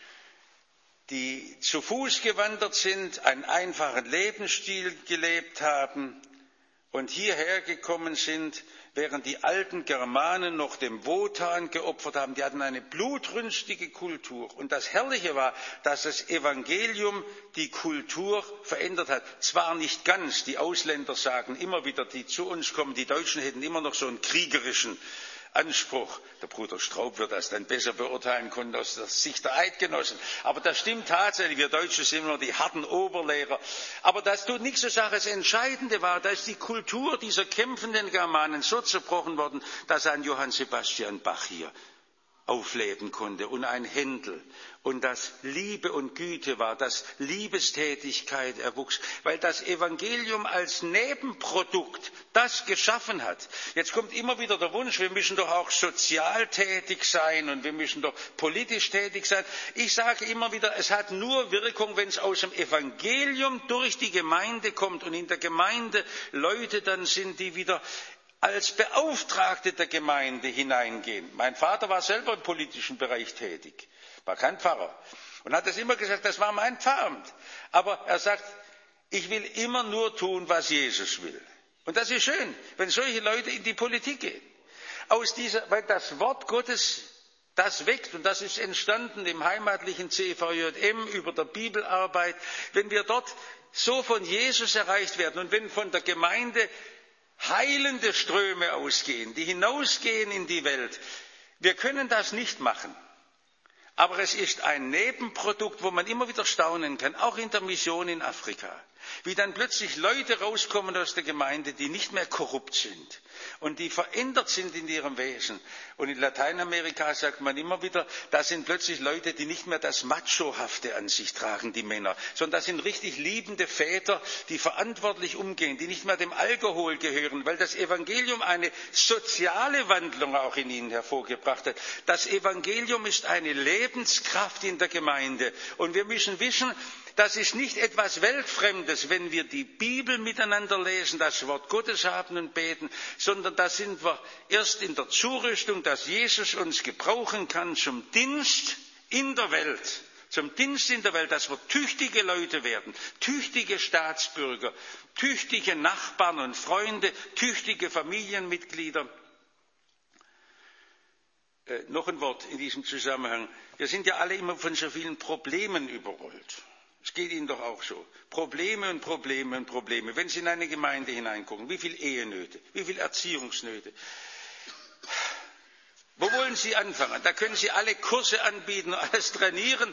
die zu Fuß gewandert sind, einen einfachen Lebensstil gelebt haben und hierher gekommen sind, während die alten Germanen noch dem Wotan geopfert haben. Die hatten eine blutrünstige Kultur. Und das Herrliche war, dass das Evangelium die Kultur verändert hat. Zwar nicht ganz, die Ausländer sagen immer wieder, die zu uns kommen, die Deutschen hätten immer noch so einen kriegerischen Anspruch. Der Bruder Straub wird das dann besser beurteilen können aus der Sicht der Eidgenossen. Aber das stimmt tatsächlich. Wir Deutsche sind nur die harten Oberlehrer. Aber das tut nichts zur Sache. Das Entscheidende war, da ist die Kultur dieser kämpfenden Germanen so zerbrochen worden, dass ein Johann Sebastian Bach hier aufleben konnte und ein Händel und dass Liebe und Güte war, dass Liebestätigkeit erwuchs, weil das Evangelium als Nebenprodukt das geschaffen hat. Jetzt kommt immer wieder der Wunsch, wir müssen doch auch sozial tätig sein und wir müssen doch politisch tätig sein. Ich sage immer wieder, es hat nur Wirkung, wenn es aus dem Evangelium durch die Gemeinde kommt und in der Gemeinde Leute dann sind, die wieder als Beauftragte der Gemeinde hineingehen. Mein Vater war selber im politischen Bereich tätig, war kein Pfarrer und hat das immer gesagt, das war mein Pfarramt. Aber er sagt, ich will immer nur tun, was Jesus will. Und das ist schön, wenn solche Leute in die Politik gehen. Aus dieser, weil das Wort Gottes, das wächst und das ist entstanden im heimatlichen C V J M über der Bibelarbeit. Wenn wir dort so von Jesus erreicht werden und wenn von der Gemeinde heilende Ströme ausgehen, die hinausgehen in die Welt. Wir können das nicht machen. Aber es ist ein Nebenprodukt, wo man immer wieder staunen kann, auch in der Mission in Afrika, wie dann plötzlich Leute rauskommen aus der Gemeinde, die nicht mehr korrupt sind und die verändert sind in ihrem Wesen. Und in Lateinamerika sagt man immer wieder, da sind plötzlich Leute, die nicht mehr das Machohafte an sich tragen, die Männer, sondern das sind richtig liebende Väter, die verantwortlich umgehen, die nicht mehr dem Alkohol gehören, weil das Evangelium eine soziale Wandlung auch in ihnen hervorgebracht hat. Das Evangelium ist eine Lebenskraft in der Gemeinde und wir müssen wissen, das ist nicht etwas Weltfremdes, wenn wir die Bibel miteinander lesen, das Wort Gottes haben und beten, sondern da sind wir erst in der Zurüstung, dass Jesus uns gebrauchen kann zum Dienst in der Welt, zum Dienst in der Welt, dass wir tüchtige Leute werden, tüchtige Staatsbürger, tüchtige Nachbarn und Freunde, tüchtige Familienmitglieder. Äh, noch ein Wort in diesem Zusammenhang. Wir sind ja alle immer von so vielen Problemen überrollt. Es geht Ihnen doch auch so. Probleme und Probleme und Probleme. Wenn Sie in eine Gemeinde hineingucken, wie viele Ehenöte, wie viele Erziehungsnöte. Wo wollen Sie anfangen? Da können Sie alle Kurse anbieten, alles trainieren.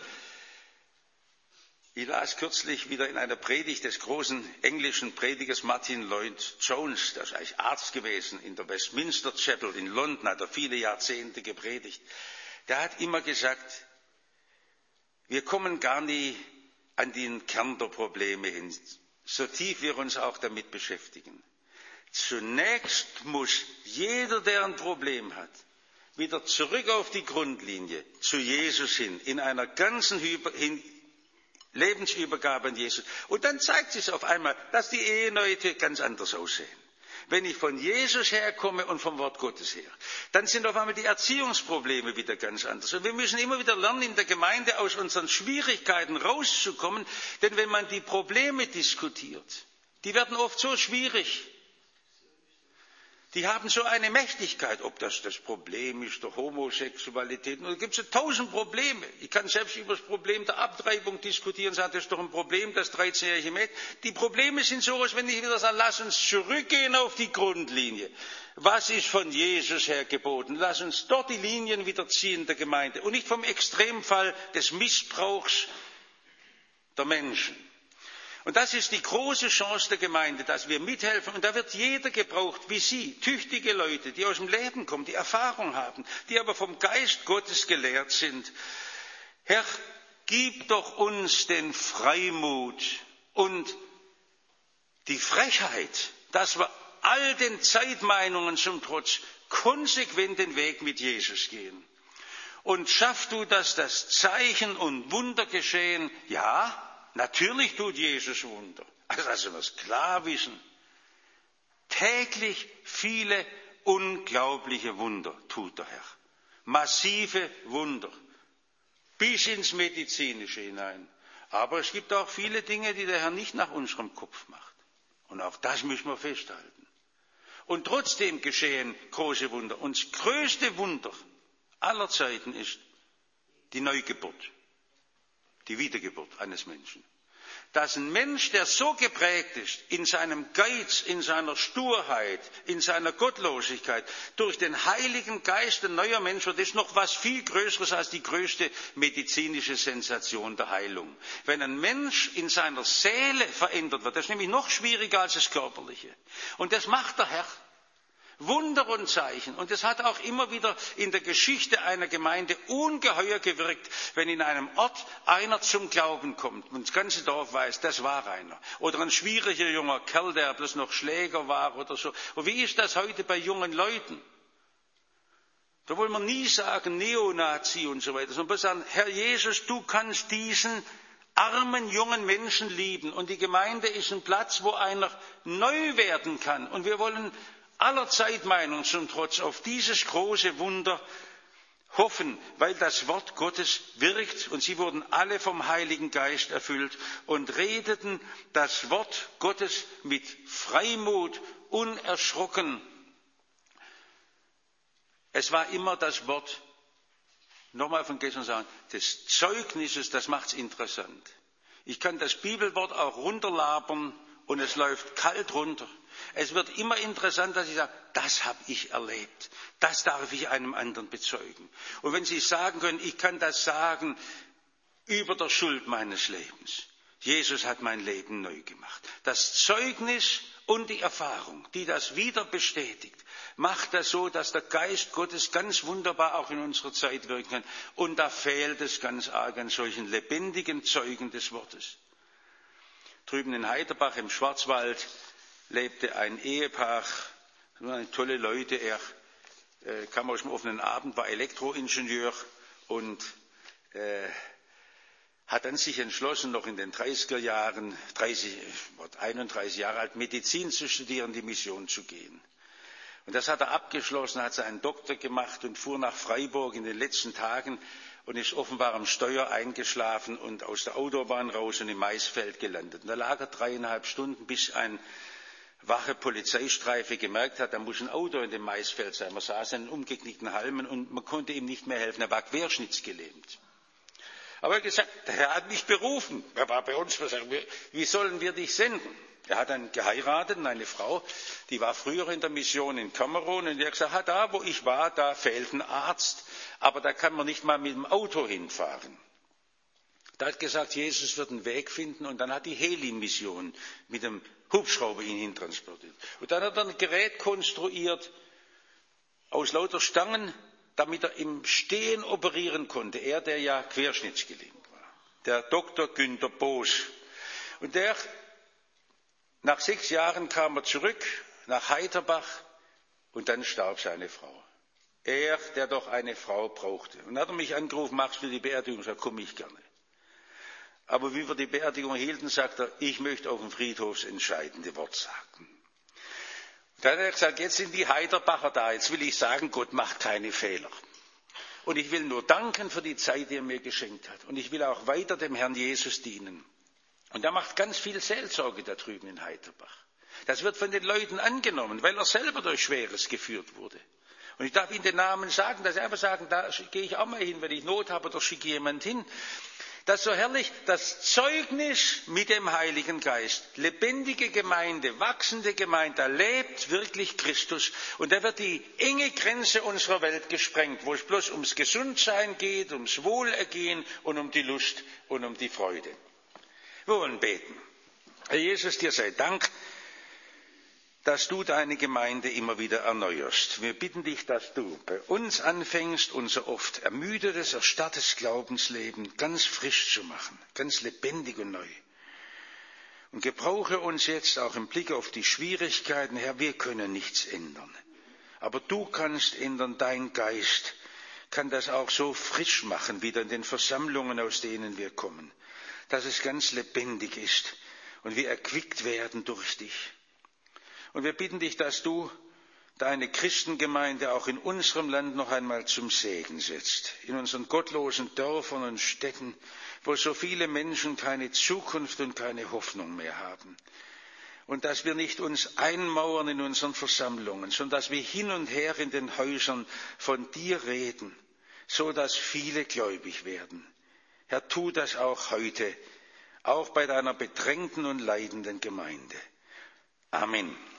Ich las kürzlich wieder in einer Predigt des großen englischen Predigers Martin Lloyd Jones, der ist eigentlich Arzt gewesen in der Westminster Chapel in London, hat er viele Jahrzehnte gepredigt. Der hat immer gesagt, wir kommen gar nie an den Kern der Probleme hin, so tief wir uns auch damit beschäftigen. Zunächst muss jeder, der ein Problem hat, wieder zurück auf die Grundlinie, zu Jesus hin, in einer ganzen hin, Lebensübergabe an Jesus. Und dann zeigt sich auf einmal, dass die Eheleute ganz anders aussehen. Wenn ich von Jesus herkomme und vom Wort Gottes her, dann sind auf einmal die Erziehungsprobleme wieder ganz anders. Und wir müssen immer wieder lernen, in der Gemeinde aus unseren Schwierigkeiten rauszukommen, denn wenn man die Probleme diskutiert, die werden oft so schwierig, die haben so eine Mächtigkeit, ob das das Problem ist der Homosexualität, und da gibt es tausend Probleme. Ich kann selbst über das Problem der Abtreibung diskutieren, sagen, das ist doch ein Problem, das dreizehnjährige Mädchen. Die Probleme sind so, als wenn ich wieder sage, lass uns zurückgehen auf die Grundlinie. Was ist von Jesus her geboten? Lass uns dort die Linien wieder ziehen der Gemeinde und nicht vom Extremfall des Missbrauchs der Menschen. Und das ist die große Chance der Gemeinde, dass wir mithelfen. Und da wird jeder gebraucht, wie Sie, tüchtige Leute, die aus dem Leben kommen, die Erfahrung haben, die aber vom Geist Gottes gelehrt sind. Herr, gib doch uns den Freimut und die Frechheit, dass wir all den Zeitmeinungen zum Trotz konsequent den Weg mit Jesus gehen. Und schaff du, dass das Zeichen und Wunder geschehen. Ja, natürlich tut Jesus Wunder. Also dass wir das klar wissen. Täglich viele unglaubliche Wunder tut der Herr. Massive Wunder. Bis ins Medizinische hinein. Aber es gibt auch viele Dinge, die der Herr nicht nach unserem Kopf macht. Und auch das müssen wir festhalten. Und trotzdem geschehen große Wunder. Und das größte Wunder aller Zeiten ist die Neugeburt, die Wiedergeburt eines Menschen. Dass ein Mensch, der so geprägt ist, in seinem Geiz, in seiner Sturheit, in seiner Gottlosigkeit, durch den Heiligen Geist ein neuer Mensch wird, ist noch was viel Größeres als die größte medizinische Sensation der Heilung. Wenn ein Mensch in seiner Seele verändert wird, das ist nämlich noch schwieriger als das Körperliche. Und das macht der Herr. Wunder und Zeichen. Und es hat auch immer wieder in der Geschichte einer Gemeinde ungeheuer gewirkt, wenn in einem Ort einer zum Glauben kommt und das ganze Dorf weiß, das war einer. Oder ein schwieriger junger Kerl, der bloß noch Schläger war oder so. Und wie ist das heute bei jungen Leuten? Da wollen wir nie sagen Neonazi und so weiter, sondern bloß sagen, Herr Jesus, du kannst diesen armen jungen Menschen lieben. Und die Gemeinde ist ein Platz, wo einer neu werden kann. Und wir wollen aller Zeitmeinung zum Trotz auf dieses große Wunder hoffen, weil das Wort Gottes wirkt und sie wurden alle vom Heiligen Geist erfüllt und redeten das Wort Gottes mit Freimut, unerschrocken. Es war immer das Wort, nochmal von gestern sagen, des Zeugnisses, das macht's interessant. Ich kann das Bibelwort auch runterlabern und es läuft kalt runter. Es wird immer interessant, dass ich sage, das habe ich erlebt. Das darf ich einem anderen bezeugen. Und wenn Sie sagen können, ich kann das sagen über der Schuld meines Lebens. Jesus hat mein Leben neu gemacht. Das Zeugnis und die Erfahrung, die das wieder bestätigt, macht das so, dass der Geist Gottes ganz wunderbar auch in unserer Zeit wirken kann. Und da fehlt es ganz arg an solchen lebendigen Zeugen des Wortes. Drüben in Heiderbach im Schwarzwald lebte ein Ehepaar, tolle Leute, er äh, kam aus dem offenen Abend, war Elektroingenieur und äh, hat dann sich entschlossen, noch in den dreißiger Jahren, dreißig, einunddreißig Jahre alt, Medizin zu studieren, die Mission zu gehen. Und das hat er abgeschlossen, hat seinen Doktor gemacht und fuhr nach Freiburg in den letzten Tagen und ist offenbar am Steuer eingeschlafen und aus der Autobahn raus und im Maisfeld gelandet. Und da lag er dreieinhalb Stunden, bis ein wache Polizeistreife gemerkt hat, da muss ein Auto in dem Maisfeld sein. Man saß in umgeknickten Halmen und man konnte ihm nicht mehr helfen. Er war querschnittsgelähmt. Aber er hat gesagt, der Herr hat mich berufen. Er war bei uns, wie sollen wir dich senden? Er hat dann geheiratet und eine Frau, die war früher in der Mission in Kamerun und die hat gesagt, da wo ich war, da fehlt ein Arzt, aber da kann man nicht mal mit dem Auto hinfahren. Da hat gesagt, Jesus wird einen Weg finden und dann hat die Heli-Mission mit dem Hubschrauber ihn hintransportiert. Und dann hat er ein Gerät konstruiert aus lauter Stangen, damit er im Stehen operieren konnte. Er, der ja querschnittsgelähmt war. Der Doktor Günter Boos. Und der, nach sechs Jahren kam er zurück nach Heiderbach und dann starb seine Frau. Er, der doch eine Frau brauchte. Und dann hat er mich angerufen, machst du die Beerdigung? Ich sage, komm ich gerne. Aber wie wir die Beerdigung hielten, sagt er, ich möchte auf dem Friedhof das entscheidende Wort sagen. Dann hat er gesagt, jetzt sind die Heiderbacher da, jetzt will ich sagen, Gott macht keine Fehler. Und ich will nur danken für die Zeit, die er mir geschenkt hat. Und ich will auch weiter dem Herrn Jesus dienen. Und er macht ganz viel Seelsorge da drüben in Heiderbach. Das wird von den Leuten angenommen, weil er selber durch Schweres geführt wurde. Und ich darf Ihnen den Namen sagen, dass Sie einfach sagen, da gehe ich auch mal hin, wenn ich Not habe, oder schicke jemand hin. Das ist so herrlich, das Zeugnis mit dem Heiligen Geist, lebendige Gemeinde, wachsende Gemeinde, da lebt wirklich Christus und da wird die enge Grenze unserer Welt gesprengt, wo es bloß ums Gesundsein geht, ums Wohlergehen und um die Lust und um die Freude. Wir wollen beten. Herr Jesus, dir sei Dank, dass du deine Gemeinde immer wieder erneuerst. Wir bitten dich, dass du bei uns anfängst, unser oft ermüdetes, erstarrtes Glaubensleben ganz frisch zu machen, ganz lebendig und neu. Und gebrauche uns jetzt auch im Blick auf die Schwierigkeiten, Herr, wir können nichts ändern. Aber du kannst ändern, dein Geist kann das auch so frisch machen, wieder in den Versammlungen, aus denen wir kommen, dass es ganz lebendig ist und wir erquickt werden durch dich. Und wir bitten dich, dass du deine Christengemeinde auch in unserem Land noch einmal zum Segen setzt, in unseren gottlosen Dörfern und Städten, wo so viele Menschen keine Zukunft und keine Hoffnung mehr haben. Und dass wir nicht uns einmauern in unseren Versammlungen, sondern dass wir hin und her in den Häusern von dir reden, so dass viele gläubig werden. Herr, tu das auch heute, auch bei deiner bedrängten und leidenden Gemeinde. Amen.